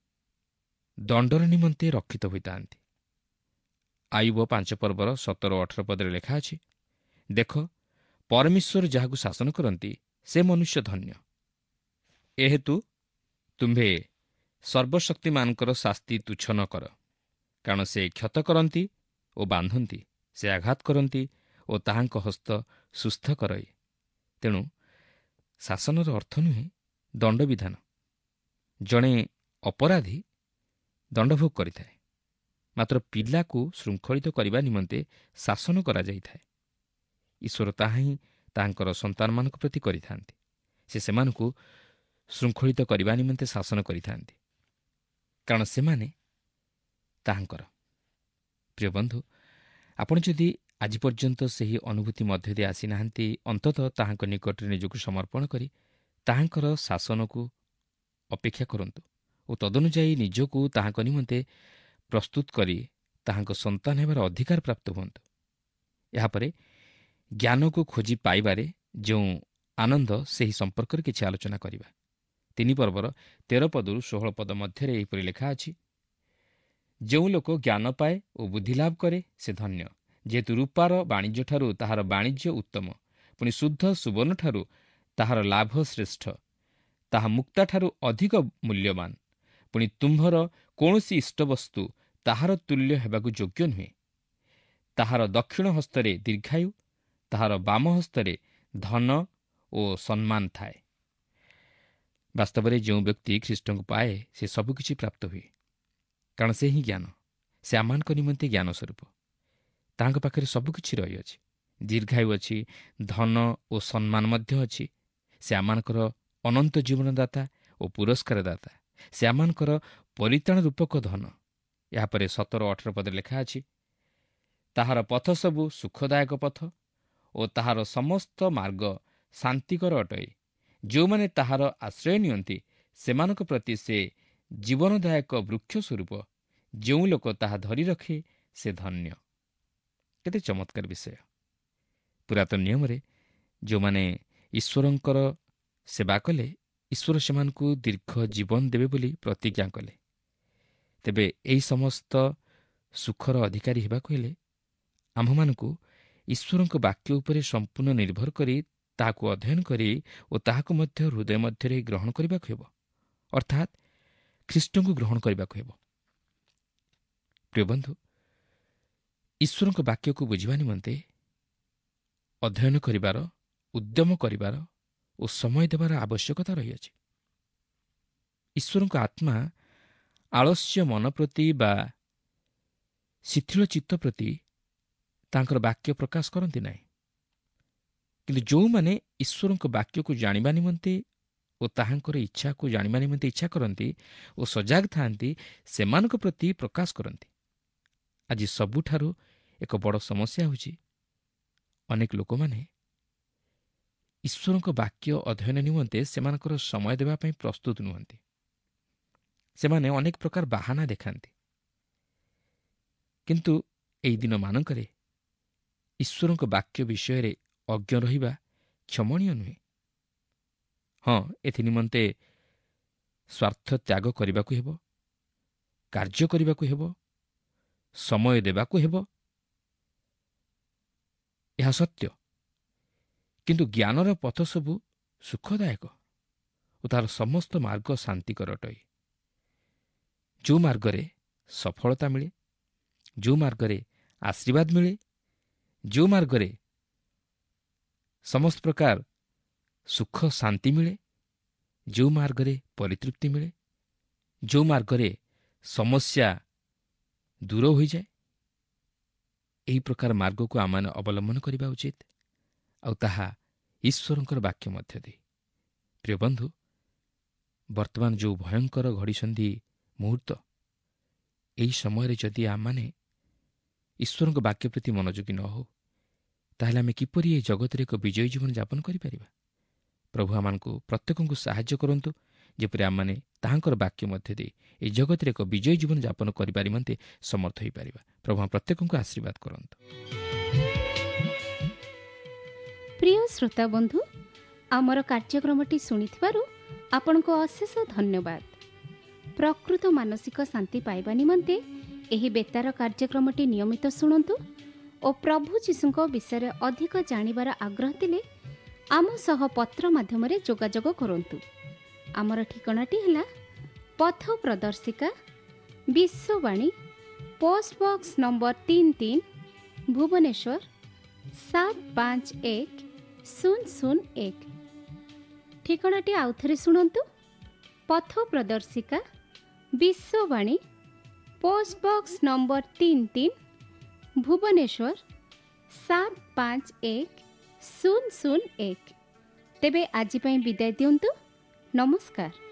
Speaker 2: ଦଣ୍ଡର ନିମନ୍ତେ ରକ୍ଷିତ ହୋଇଥାନ୍ତି। ଆୟୁବ 5 ପର୍ବର 17-18 ପଦରେ ଲେଖା ଅଛି, ଦେଖ, ପରମେଶ୍ୱର ଯାହାକୁ ଶାସନ କରନ୍ତି ସେ ମନୁଷ୍ୟ ଧନ୍ୟ। ଏହେତୁ ତୁମ୍ଭେ ସର୍ବଶକ୍ତିମାନଙ୍କର ଶାସ୍ତି ତୁଚ୍ଛ ନ କର। କାରଣ ସେ କ୍ଷତ କରନ୍ତି ଓ ବାନ୍ଧନ୍ତି, ସେ ଆଘାତ କରନ୍ତି ଓ ତାହାଙ୍କ ହସ୍ତ ସୁସ୍ଥ କରଏ। ତେଣୁ ଶାସନର ଅର୍ଥ ନୁହେଁ ଦଣ୍ଡବିଧାନ। ଜଣେ ଅପରାଧୀ ଦଣ୍ଡଭୋଗ କରିଥାଏ, ମାତ୍ର ପିଲାକୁ ଶୃଙ୍ଖଳିତ କରିବା ନିମନ୍ତେ ଶାସନ କରାଯାଇଥାଏ। ଈଶ୍ୱର ତାହା ହିଁ ତାହାଙ୍କର ସନ୍ତାନମାନଙ୍କ ପ୍ରତି କରିଥାନ୍ତି। ସେ ସେମାନଙ୍କୁ ଶୃଙ୍ଖଳିତ କରିବା ନିମନ୍ତେ ଶାସନ କରିଥାନ୍ତି, କାରଣ ସେମାନେ ତାହାଙ୍କର। ପ୍ରିୟ ବନ୍ଧୁ, ଆପଣ ଯଦି ଆଜି ପର୍ଯ୍ୟନ୍ତ ସେହି ଅନୁଭୂତି ମଧ୍ୟ ଦେଇ ଆସିନାହାନ୍ତି, ଅନ୍ତତଃ ତାହାଙ୍କ ନିକଟରେ ନିଜକୁ ସମର୍ପଣ କରି ତାହାଙ୍କର ଶାସନକୁ ଅପେକ୍ଷା କରନ୍ତୁ ଓ ତଦନୁଯାୟୀ ନିଜକୁ ତାହାଙ୍କ ନିମନ୍ତେ ପ୍ରସ୍ତୁତ କରି ତାହାଙ୍କ ସନ୍ତାନ ହେବାର ଅଧିକାର ପ୍ରାପ୍ତ ହୁଅନ୍ତୁ। ଏହାପରେ ଜ୍ଞାନକୁ ଖୋଜି ପାଇବାରେ ଯେଉଁ ଆନନ୍ଦ, ସେହି ସମ୍ପର୍କରେ କିଛି ଆଲୋଚନା କରିବା। 3 ପର୍ବର 13 ପଦରୁ 16 ପଦ ମଧ୍ୟରେ ଏହିପରି ଲେଖା ଅଛି, ଯେଉଁ ଲୋକ ଜ୍ଞାନ ପାଏ ଓ ବୁଦ୍ଧିଲାଭ କରେ ସେ ଧନ୍ୟ, ଯେହେତୁ ରୂପାର ବାଣିଜ୍ୟଠାରୁ ତାହାର ବାଣିଜ୍ୟ ଉତ୍ତମ, ପୁଣି ଶୁଦ୍ଧ ସୁବର୍ଣ୍ଣଠାରୁ ତାହାର ଲାଭ ଶ୍ରେଷ୍ଠ, ତାହା ମୁକ୍ତାଠାରୁ ଅଧିକ ମୂଲ୍ୟବାନ। ପୁଣି ତୁମ୍ଭର କୌଣସି ଇଷ୍ଟବସ୍ତୁ ତାହାର ତୁଲ୍ୟ ହେବାକୁ ଯୋଗ୍ୟ ନୁହେଁ। ତାହାର ଦକ୍ଷିଣ ହସ୍ତରେ ଦୀର୍ଘାୟୁ, ତାହାର ବାମ ହସ୍ତରେ ଧନ ଓ ସମ୍ମାନ ଥାଏ। ବାସ୍ତବରେ ଯେଉଁ ବ୍ୟକ୍ତି ଖ୍ରୀଷ୍ଟଙ୍କୁ ପାଏ ସେ ସବୁକିଛି ପ୍ରାପ୍ତ ହୁଏ, କାରଣ ସେ ହିଁ ଜ୍ଞାନ। ସେ ଆମମାନଙ୍କ ନିମନ୍ତେ ଜ୍ଞାନ ସ୍ୱରୂପ। ତାଙ୍କ ପାଖରେ ସବୁକିଛି ରହିଅଛି। ଦୀର୍ଘାୟୁ ଅଛି, ଧନ ଓ ସମ୍ମାନ ମଧ୍ୟ ଅଛି। ସେ ଆମମାନଙ୍କର ଅନନ୍ତ ଜୀବନଦାତା ଓ ପୁରସ୍କାର ଦାତା। ସେ ଆମମାନଙ୍କର ପରିତ୍ରାଣ ରୂପକ ଧନ। ଏହାପରେ 17-18 ପଦରେ ଲେଖା ଅଛି, ତାହାର ପଥ ସବୁ ସୁଖଦାୟକ ପଥ ଓ ତାହାର ସମସ୍ତ ମାର୍ଗ ଶାନ୍ତିକର ଅଟେ। ଯେଉଁମାନେ ତାହାର ଆଶ୍ରୟ ନିଅନ୍ତି ସେମାନଙ୍କ ପ୍ରତି ସେ ଜୀବନଦାୟକ ବୃକ୍ଷ ସ୍ୱରୂପ। ଯେଉଁ ଲୋକ ତାହା ଧରି ରଖେ ସେ ଧନ୍ୟ। କେତେ ଚମତ୍କାର ବିଷୟ! ପୁରାତନ ନିୟମରେ ଯେଉଁମାନେ ଈଶ୍ୱରଙ୍କର ସେବା କଲେ, ଈଶ୍ୱର ସେମାନଙ୍କୁ ଦୀର୍ଘ ଜୀବନ ଦେବେ ବୋଲି ପ୍ରତିଜ୍ଞା କଲେ। ତେବେ ଏହି ସମସ୍ତ ସୁଖର ଅଧିକାରୀ ହେବାକୁ ହେଲେ ଆମ୍ଭମାନଙ୍କୁ ଈଶ୍ୱରଙ୍କ ବାକ୍ୟ ଉପରେ ସମ୍ପୂର୍ଣ୍ଣ ନିର୍ଭର କରି ତାହାକୁ ଅଧ୍ୟୟନ କରି ଓ ତାହାକୁ ମଧ୍ୟ ହୃଦୟ ମଧ୍ୟରେ ଗ୍ରହଣ କରିବାକୁ ହେବ, ଅର୍ଥାତ୍ ଖ୍ରୀଷ୍ଟଙ୍କୁ ଗ୍ରହଣ କରିବାକୁ ହେବ। ପ୍ରିୟ ବନ୍ଧୁ, ଈଶ୍ୱରଙ୍କ ବାକ୍ୟକୁ ବୁଝିବା ନିମନ୍ତେ ଅଧ୍ୟୟନ କରିବାର, ଉଦ୍ୟମ କରିବାର ଓ ସମୟ ଦେବାର ଆବଶ୍ୟକତା ରହିଅଛି। ଈଶ୍ୱରଙ୍କ ଆତ୍ମା ଆଳସ୍ୟ ମନ ପ୍ରତି ବା ଶିଥିଳ ଚିତ୍ତ ପ୍ରତି ତାଙ୍କର ବାକ୍ୟ ପ୍ରକାଶ କରନ୍ତି ନାହିଁ। କିନ୍ତୁ ଯେଉଁମାନେ ଈଶ୍ୱରଙ୍କ ବାକ୍ୟକୁ ଜାଣିବା ନିମନ୍ତେ ଓ ତାହାଙ୍କର ଇଚ୍ଛାକୁ ଜାଣିବା ନିମନ୍ତେ ଇଚ୍ଛା କରନ୍ତି ଓ ସଜାଗ ଥାଆନ୍ତି, ସେମାନଙ୍କ ପ୍ରତି ପ୍ରକାଶ କରନ୍ତି। ଆଜି ସବୁଠାରୁ ଏକ ବଡ଼ ସମସ୍ୟା ହେଉଛି, ଅନେକ ଲୋକମାନେ ଈଶ୍ୱରଙ୍କ ବାକ୍ୟ ଅଧ୍ୟୟନ ନିମନ୍ତେ ସେମାନଙ୍କର ସମୟ ଦେବା ପାଇଁ ପ୍ରସ୍ତୁତ ନୁହନ୍ତି। ସେମାନେ ଅନେକ ପ୍ରକାର ବାହାନା ଦେଖାନ୍ତି। କିନ୍ତୁ ଏହି ଦିନମାନଙ୍କରେ ଈଶ୍ୱରଙ୍କ ବାକ୍ୟ ବିଷୟରେ ଅଜ୍ଞ ରହିବା କ୍ଷମଣୀୟ ନୁହେଁ। ହଁ, ଏଥି ନିମନ୍ତେ ସ୍ୱାର୍ଥ ତ୍ୟାଗ କରିବାକୁ ହେବ, କାର୍ଯ୍ୟ କରିବାକୁ ହେବ, ସମୟ ଦେବାକୁ ହେବ। ଏହା ସତ୍ୟ। କିନ୍ତୁ ଜ୍ଞାନର ପଥ ସବୁ ସୁଖଦାୟକ ଓ ତାହାର ସମସ୍ତ ମାର୍ଗ ଶାନ୍ତିକର ଅଟେ। ଯେଉଁ ମାର୍ଗରେ ସଫଳତା ମିଳେ, ଯେଉଁ ମାର୍ଗରେ ଆଶୀର୍ବାଦ ମିଳେ, ଯେଉଁ ମାର୍ଗରେ ସମସ୍ତ ପ୍ରକାର ସୁଖ ଶାନ୍ତି ମିଳେ, ଯେଉଁ ମାର୍ଗରେ ପରିତୃପ୍ତି ମିଳେ, ଯେଉଁ ମାର୍ଗରେ ସମସ୍ୟା ଦୂର ହୋଇଯାଏ, ଏହି ପ୍ରକାର ମାର୍ଗକୁ ଆମମାନେ ଅବଲମ୍ବନ କରିବା ଉଚିତ, ଆଉ ତାହା ଈଶ୍ୱରଙ୍କର ବାକ୍ୟ ମଧ୍ୟ ଦେଇ। ପ୍ରିୟ ବନ୍ଧୁ, ବର୍ତ୍ତମାନ ଯେଉଁ ଭୟଙ୍କର ଘଡ଼ିସନ୍ଧି ମୁହୂର୍ତ୍ତ, ଏହି ସମୟରେ ଯଦି ଆମମାନେ ଈଶ୍ୱରଙ୍କ ବାକ୍ୟ ପ୍ରତି ମନୋଯୋଗୀ ନ ହେଉ, ତାହେଲେ ଆମେ କିପରି ଏହି ଜଗତରେ ଏକ ବିଜୟୀ ଜୀବନ ଯାପନ କରିପାରିବା? ପ୍ରଭୁ ଆମମାନଙ୍କୁ ପ୍ରତ୍ୟେକଙ୍କୁ ସାହାଯ୍ୟ କରନ୍ତୁ, ଯେପରି ଆମମାନେ ତାହାଙ୍କର ବାକ୍ୟ ମଧ୍ୟ ଦେଇ ଏହି ଜଗତରେ ଏକ ବିଜୟୀ ଜୀବନ ଯାପନ କରିବା ନିମନ୍ତେ ସମର୍ଥ ହୋଇପାରିବା। ପ୍ରଭୁ ପ୍ରତ୍ୟେକଙ୍କୁ ଆଶୀର୍ବାଦ କରନ୍ତୁ।
Speaker 3: ପ୍ରିୟ ଶ୍ରୋତା ବନ୍ଧୁ, ଆମର କାର୍ଯ୍ୟକ୍ରମଟି ଶୁଣିଥିବାରୁ ଆପଣଙ୍କୁ ଅଶେଷ ଧନ୍ୟବାଦ। ପ୍ରକୃତ ମାନସିକ ଶାନ୍ତି ପାଇବା ନିମନ୍ତେ ଏହି ବେତାର କାର୍ଯ୍ୟକ୍ରମଟି ନିୟମିତ ଶୁଣନ୍ତୁ ଓ ପ୍ରଭୁ ଯୀଶୁଙ୍କ ବିଷୟରେ ଅଧିକ ଜାଣିବାର ଆଗ୍ରହ ଥିଲେ ଆମ ସହ ପତ୍ର ମାଧ୍ୟମରେ ଯୋଗାଯୋଗ କରନ୍ତୁ। ଆମର ଠିକଣାଟି ହେଲା Patha Pradarshika, Biswabani, post box number 33, Bhubaneswar 751001। ଠିକଣାଟି ଆଉଥରେ ଶୁଣନ୍ତୁ। Patha Pradarshika, Biswabani, post box number 33, Bhubaneswar 751001। ତେବେ ଆଜି ପାଇଁ ବିଦାୟ ଦିଅନ୍ତୁ। ନମସ୍କାର।